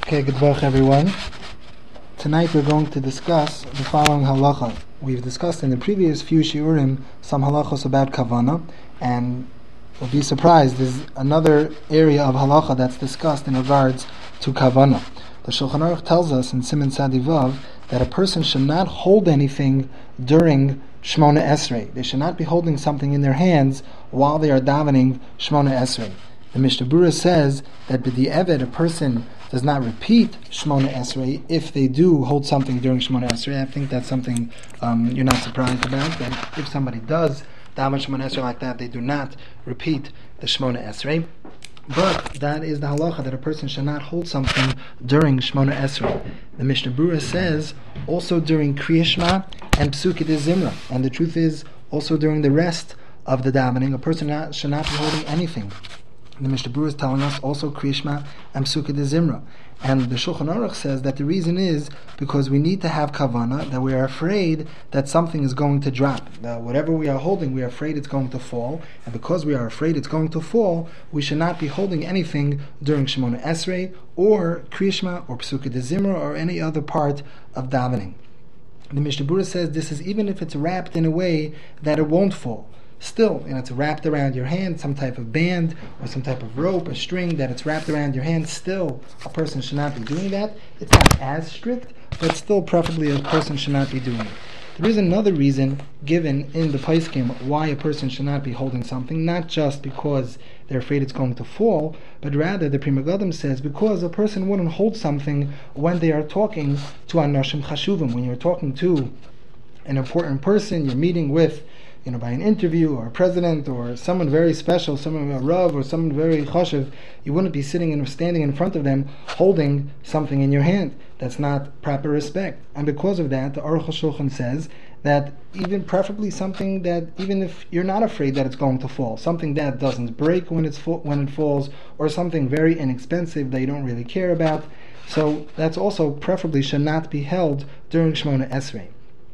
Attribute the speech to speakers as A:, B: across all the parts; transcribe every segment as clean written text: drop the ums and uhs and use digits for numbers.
A: Okay, good work, everyone. Tonight we're going to discuss the following halacha. We've discussed in the previous few shiurim some halachos about kavana, and you'll be surprised, there's another area of halacha that's discussed in regards to kavana. The Shulchan Aruch tells us in Siman Sadivav that a person should not hold anything during Shmona Esrei. They should not be holding something in their hands while they are davening Shmona Esrei. The Mishnah Berurah says that b'di'evet, a person does not repeat Shmona Esrei if they do hold something during Shmona Esrei. I think that's something you're not surprised about, that if somebody does daven Shmona Esrei like that, they do not repeat the Shmona Esrei. But that is the halacha, that a person should not hold something during Shmona Esrei. The Mishnah Berurah says also during Kriya Shema and Psukei Zimra, and the truth is also during the rest of the davening, a person should not be holding anything. The Mishnah Berurah is telling us also Kriya Shema and Psukei Zimra. And the Shulchan Aruch says that the reason is because we need to have kavana, that we are afraid that something is going to drop. That whatever we are holding, we are afraid it's going to fall. And because we are afraid it's going to fall, we should not be holding anything during Shemona Esrei or Kriya Shema or Psukei Zimra or any other part of davening. The Mishnah Berurah says this is even if it's wrapped in a way that it won't fall. Still, it's wrapped around your hand, some type of band or some type of rope or string that it's wrapped around your hand. Still, a person should not be doing that. It's not as strict, but still preferably a person should not be doing it. There is another reason given in the Paiskim why a person should not be holding something, not just because they're afraid it's going to fall, but rather the Pri Megadim says because a person wouldn't hold something when they are talking to Anoshim Chashuvim. When you're talking to an important person, you're meeting with by an interview or a president or someone very special, someone a Rav or someone very chashuv, you wouldn't be sitting and standing in front of them holding something in your hand. That's not proper respect. And because of that, the Aruch HaShulchan says that even preferably something that even if you're not afraid that it's going to fall, something that doesn't break when it falls, or something very inexpensive that you don't really care about, so that's also preferably should not be held during Shemona Esrei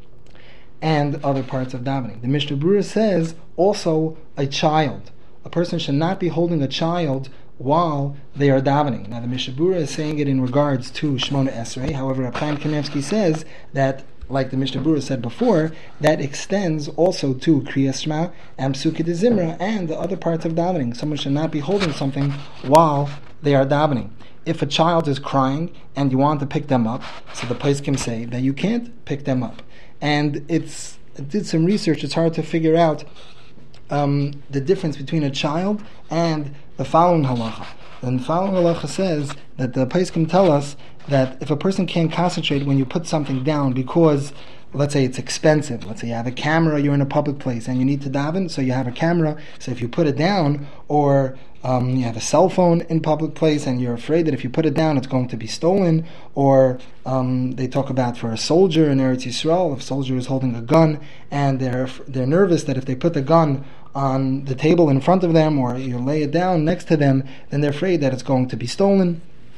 A: and other parts of davening. The Mishnah Berurah says also a child. A person should not be holding a child while they are davening. Now the Mishnah Berurah is saying it in regards to Shemona Esrei. However, Reb Chaim Kanievsky says that, like the Mishnah Berurah said before, that extends also to Kriya Shema and Psukei Zimra and the other parts of davening. Someone should not be holding something while they are davening. If a child is crying and you want to pick them up, so the Paiskim say that you can't pick them up. And I did some research, it's hard to figure out the difference between a child and the following halacha. And the following halacha says that the Paiskim tell us that if a person can't concentrate when you put something down because, let's say it's expensive, let's say you have a camera, you're in a public place and you need to daven, so you have a camera, so if you put it down, or you have a cell phone in public place and you're afraid that if you put it down it's going to be stolen, or they talk about for a soldier in Eretz Yisrael, if a soldier is holding a gun and they're nervous that if they put the gun on the table in front of them or you lay it down next to them, then they're afraid that it's going to be stolen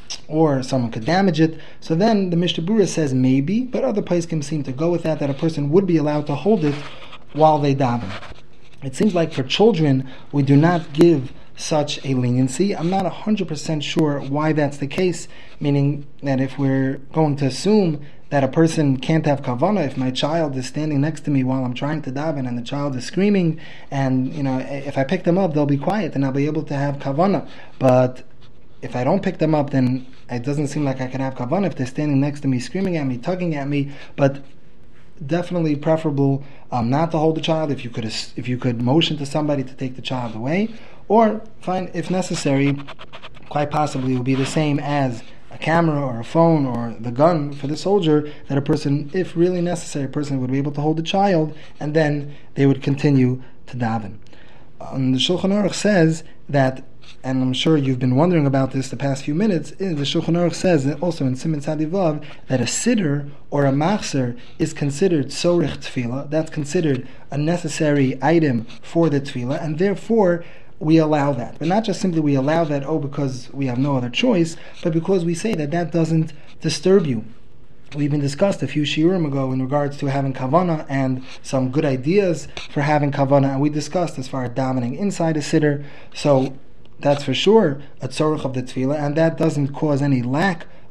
A: or someone could damage it. So then the Mishnah Berurah says maybe, but other Paiskim seem to go with that a person would be allowed to hold it while they daven. It seems like for children we do not give such a leniency. I'm not 100% sure why that's the case, meaning that if we're going to assume that a person can't have kavana, if my child is standing next to me while I'm trying to daven and the child is screaming, and if I pick them up they'll be quiet and I'll be able to have kavana. But if I don't pick them up, then it doesn't seem like I can have kavana if they're standing next to me, screaming at me, tugging at me. But definitely preferable not to hold the child. If you could motion to somebody to take the child away, or fine, if necessary, quite possibly it will be the same as a camera or a phone or the gun for the soldier, that a person, if really necessary, a person would be able to hold the child and then they would continue to daven. The Shulchan Aruch says that, and I'm sure you've been wondering about this the past few minutes, the Shulchan Aruch says also in Siman Sadivav that a siddur or a machzer is considered tzorich tefillah. That's considered a necessary item for the tefillah, and therefore we allow that. But not just simply we allow that, because we have no other choice, but because we say that doesn't disturb you. We even discussed a few shiurim ago in regards to having kavana and some good ideas for having kavana, and we discussed as far as davening inside a siddur. So that's for sure a tzorich of the tefillah, and that doesn't cause any lack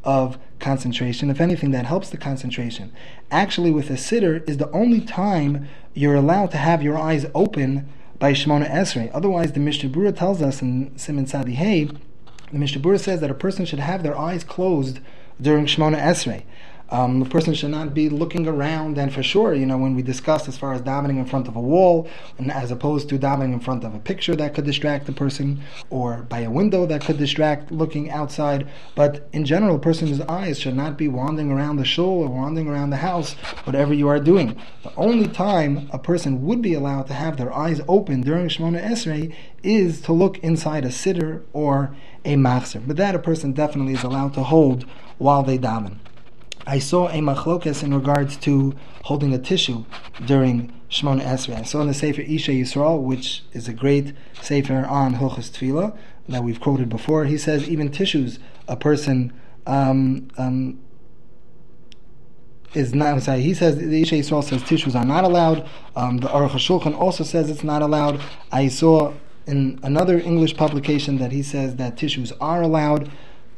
A: of concentration. If anything, that helps the concentration. Actually, with a sitter is the only time you're allowed to have your eyes open by Shemona Esrei. Otherwise, the Mishnah Berurah tells us in Siman Tzadi Hey, the Mishnah Berurah says that a person should have their eyes closed during Shemona Esrei. The person should not be looking around, and for sure, when we discussed as far as davening in front of a wall, and as opposed to davening in front of a picture that could distract the person, or by a window that could distract looking outside. But in general, a person's eyes should not be wandering around the shul or wandering around the house, whatever you are doing. The only time a person would be allowed to have their eyes open during Shemona Esrei is to look inside a siddur or a machzer. But that a person definitely is allowed to hold while they daven. I saw a machlokas in regards to holding a tissue during Shemona Esrei. I saw in the Sefer Isha Yisrael, which is a great Sefer on Hilchos Tefillah that we've quoted before. He says even tissues, a person is not. Sorry, he says the Isha Yisrael says tissues are not allowed. The Aruch HaShulchan also says it's not allowed. I saw in another English publication that he says that tissues are allowed.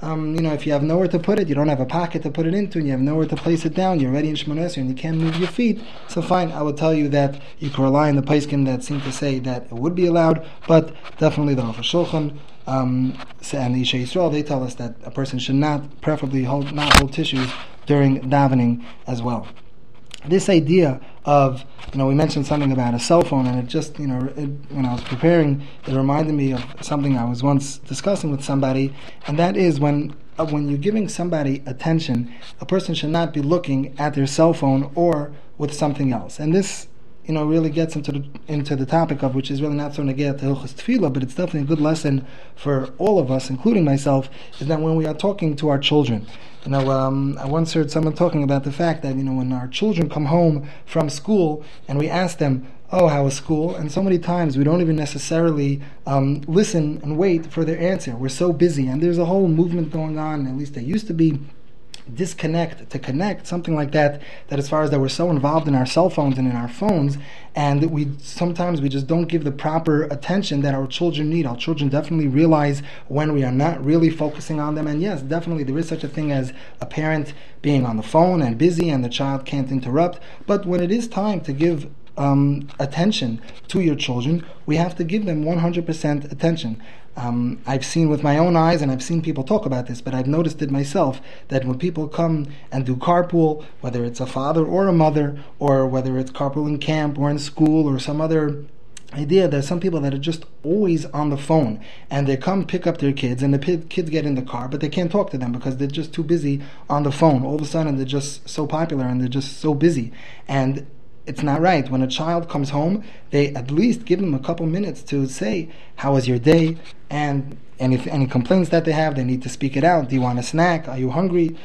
A: If you have nowhere to put it, you don't have a pocket to put it into, and you have nowhere to place it down, you're already in Shemona Esrei and you can't move your feet, so fine, I would tell you that you can rely on the Paiskim that seem to say that it would be allowed, but definitely the Aruch HaShulchan and the Isha Yisrael, they tell us that a person should not, preferably not hold tissues during davening as well. This idea of, we mentioned something about a cell phone, and it just, when I was preparing, it reminded me of something I was once discussing with somebody, and that is when you're giving somebody attention, a person should not be looking at their cell phone or with something else. And this, really gets into the topic of, which is really not so negea to Hilchos Tefillah, but it's definitely a good lesson for all of us, including myself, is that when we are talking to our children, I once heard someone talking about the fact that, when our children come home from school and we ask them, oh, how was school? And so many times we don't even necessarily listen and wait for their answer. We're so busy, and there's a whole movement going on, at least there used to be, disconnect to connect, something like that as far as that we're so involved in our cell phones and in our phones, and we just don't give the proper attention that our children need. Our children definitely realize when we are not really focusing on them, and yes, definitely there is such a thing as a parent being on the phone and busy and the child can't interrupt, but when it is time to give attention to your children, we have to give them 100% attention. I've seen with my own eyes, and I've seen people talk about this, but I've noticed it myself, that when people come and do carpool, whether it's a father or a mother, or whether it's carpool in camp or in school or some other idea, there's some people that are just always on the phone, and they come pick up their kids, and the kids get in the car, but they can't talk to them because they're just too busy on the phone. All of a sudden they're just so popular and they're just so busy, and it's not right. When a child comes home, they at least give them a couple minutes to say, how was your day? And if any complaints that they have, they need to speak it out. Do you want a snack? Are you hungry?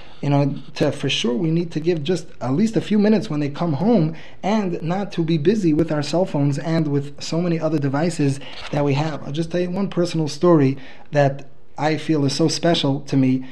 A: For sure we need to give just at least a few minutes when they come home, and not to be busy with our cell phones and with so many other devices that we have. I'll just tell you one personal story that I feel is so special to me.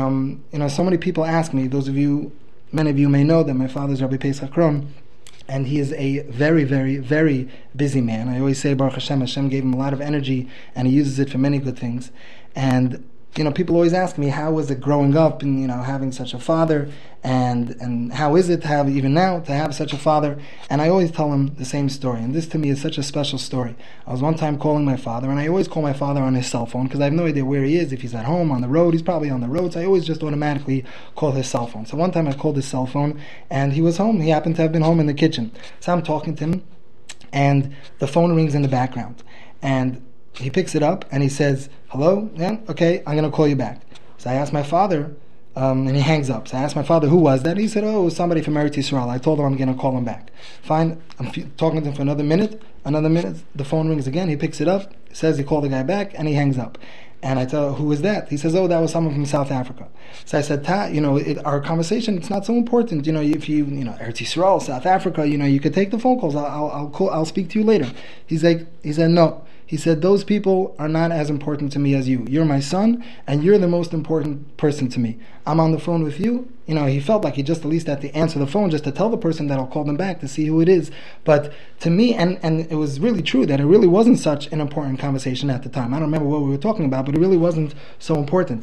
A: So many people ask me, many of you may know that my father's Rabbi Pesach Kron, and he is a very, very, very busy man. I always say, Baruch Hashem gave him a lot of energy, and he uses it for many good things. And people always ask me, how was it growing up and having such a father, and how is it to have, even now, to have such a father? And I always tell them the same story, and this to me is such a special story. I was one time calling my father, and I always call my father on his cell phone because I have no idea where he is. If he's at home, on the road, he's probably on the road, so I always just automatically call his cell phone. So one time I called his cell phone, and he was home. He happened to have been home in the kitchen. So I'm talking to him, and the phone rings in the background, and he picks it up and he says, hello? Yeah, okay, I'm going to call you back. So I asked my father, and he hangs up. So I asked my father, who was that? He said, oh, it was somebody from Eretz Yisrael. I told him I'm going to call him back. Fine, I'm talking to him for another minute, the phone rings again, he picks it up, says he called the guy back, and he hangs up. And I tell him, who was that? He says, oh, that was someone from South Africa. So I said, our conversation, it's not so important. If you Eretz Yisrael, South Africa, you could take the phone calls. I'll speak to you later. He said, no. He said, those people are not as important to me as you. You're my son, and you're the most important person to me. I'm on the phone with you. He felt like he just at least had to answer the phone just to tell the person that I'll call them back to see who it is. But to me, and it was really true that it really wasn't such an important conversation at the time. I don't remember what we were talking about, but it really wasn't so important.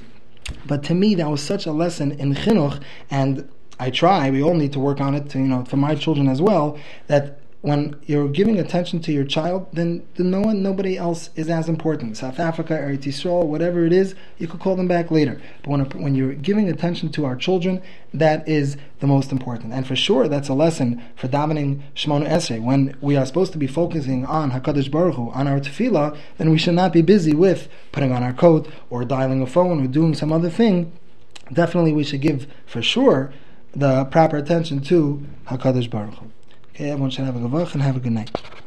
A: But to me, that was such a lesson in chinuch, and we all need to work on it, for my children as well, that when you're giving attention to your child, then nobody else is as important. South Africa, Eretz Yisrael, whatever it is, you could call them back later. But when you're giving attention to our children, that is the most important. And for sure, that's a lesson for davening Shemona Esrei. When we are supposed to be focusing on HaKadosh Baruch Hu, on our tefillah, then we should not be busy with putting on our coat, or dialing a phone, or doing some other thing. Definitely we should give, for sure, the proper attention to HaKadosh Baruch Hu. Okay, everyone should have a good and have a good night.